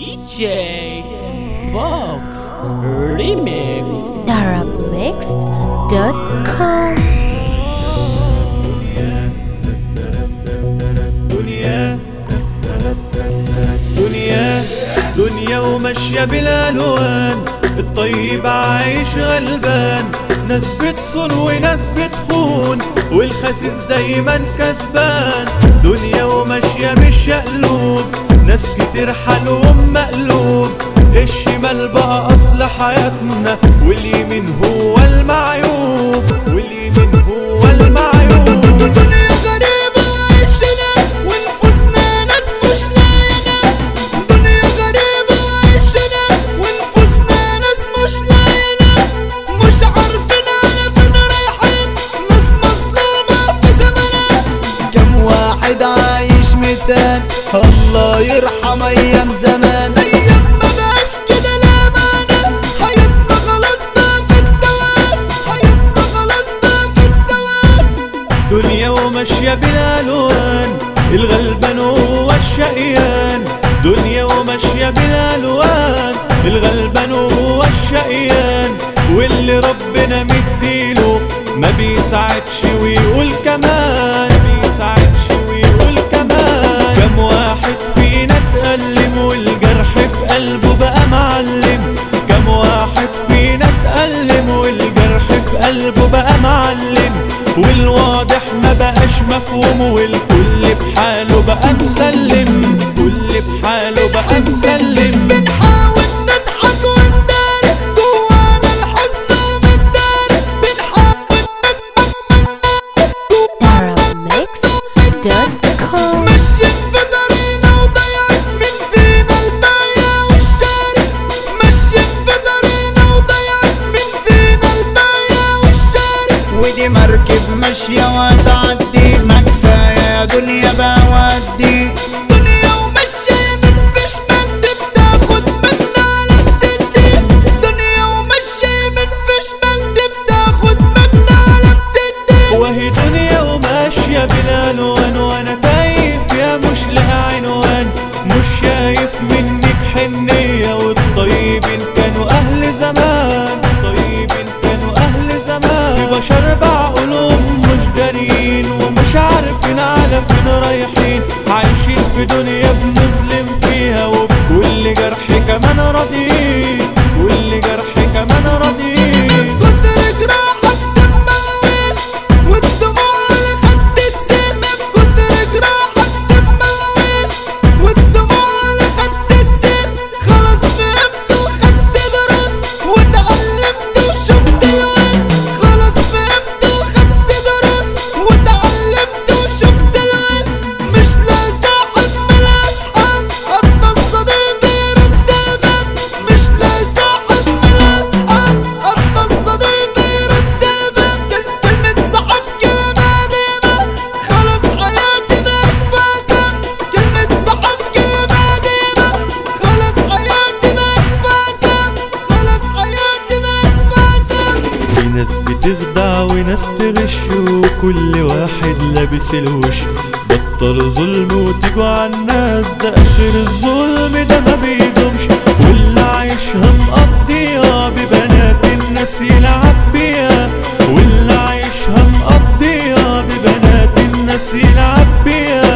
DJ Fox Remix Arabmixed.com. دنيا وماشية بالألوان، الطيب عايش غلبان، ناس بتصون وناس بتخون والخسيس دايما كسبان. دنيا وماشية بالشقلوب، ناس كتير حالهم مقلوب، الشمال بقى أصل حياتنا واليمين هو المعيوب، واليمين هو المعيوب. دنيا غريبة عايشنا ونفوسنا ناس مش لاقينا، دنيا غريبة عايشنا ونفوسنا ناس مش لاقينا، مش عارفين على فين رايحين، ناس مظلومة في زمننا. كم واحد عايش ميتان، الله يرحم أيام زمان، أيام ما بقاش كده لأمانة، حياتنا خلاص بقى في الدوام، حياتنا خلاص بقى في الدوام. دنيا وماشية بالألوان، الغلبان هو الشقيان. دنيا وماشية بالألوان، الغلبان هو الشقيان، واللي ربنا مديله ما بيساعدش ويقول كمان، ما بيساعدش ويقول كمان. كم واحد فينا اتألم والجرح في قلبه بقى معلم، كم واحد فينا اتألم والجرح في قلبه بقى معلم، والواضح ما بقاش مفهوم والكل بحاله بقى مسلم، كل بحاله بقى مسلم. بنحاول نضحك ونداري جوانا الحزن ومنداري، بنحاول Arabmixed.com. ماشيين في طريقنا وضيعت من فينا البايع والشاري، ماشيين في طريقنا وضيعت من فينا البايع والشاري. ودي مركب ماشية وهتعدي، ما كفاية يا دنيا بقى ودي، دنيا وماشية منفيش بند بتاخد منا لا بتدي، دنيا وماشية منفيش بند بتاخد منا لا بتدي. وهي دنيا وماشية بالألوان، وانا تايف يا مش لاقي عنوان، مش شايف منك حنية، والطيبين كانوا أهل زمان، الطيبين كانوا أهل زمان. في بشر بعقولهم مش دارين ومش عارفين على فين رايحين، عايشين في دنيا بنظلم فيها، وبكل جرح كمان راضيين، كل جرح كمان راضيين. كتر جراحك دموين والدموع على خد تسيل، من كتر جراحك دموين والدموع على خد تسيل. خلاص فهمت وخدت دروس واتعلمت وشفت الوين، خلاص فهمت وخدت دروس واتعلمت وشفت الوين. مش لاقي صاحب من الاصحاب، حتى الصديق بيرد الباب، مش لاقي صاحب من الاصحاب، حتى الصديق بيرد الباب. كلمة صاحب كلمة قديمة، خلاص حياتي بقت فاسد، كلمة صاحب كلمة قديمة، خلاص حياتي بقت فاسد، خلاص حياتي بقت فاسد. في ناس بتخدع وناس تغش، وكل واحد لابس الوش. بطلوا ظلم وتيجوا عالناس، ده اخر الظلم ده ما بيدومش، واللي عايشها مقضيها ببنات الناس يلعب بيها، واللي عايشها مقضيها ببنات الناس يلعب بيها.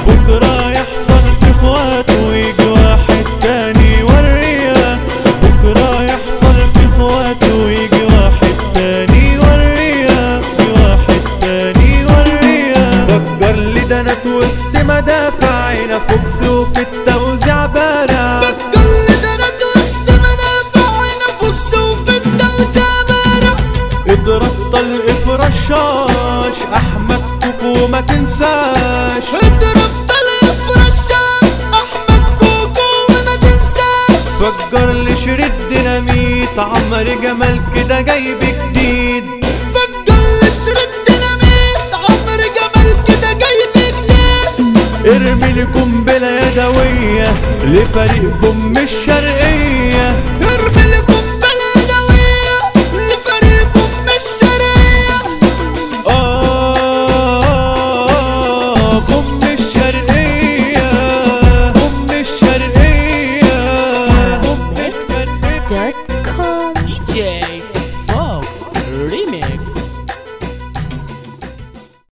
بكرة يحصل في اخواته ويجي واحد تاني يوريها، بكرة يحصل في اخواته ويجي واحد تاني يوريها، يجي واحد تاني يوريها. فجر لي دنات وسط مدافعنا فوكس وفي التوزيع بارع، فكل بنات وسط منافعنا فوكس وفي التوزيع بارع. اضرب طلق في رشاش احمد كوكو ما تنساش، اضرب طلق في رشاش احمد كوكو وما تنساش. فجر لي شريط ديناميت عمرو جمال كده جايب جديد، فجر شريط ديناميت عمرو جمال كده جايب جديد. ارمي لي قنبلة يدوية لفريق بوم الشرقية، ارمي لي قنبلة يدوية لفريق ام الشرقية. بوم الشرقية، بوم الشرقية. DJ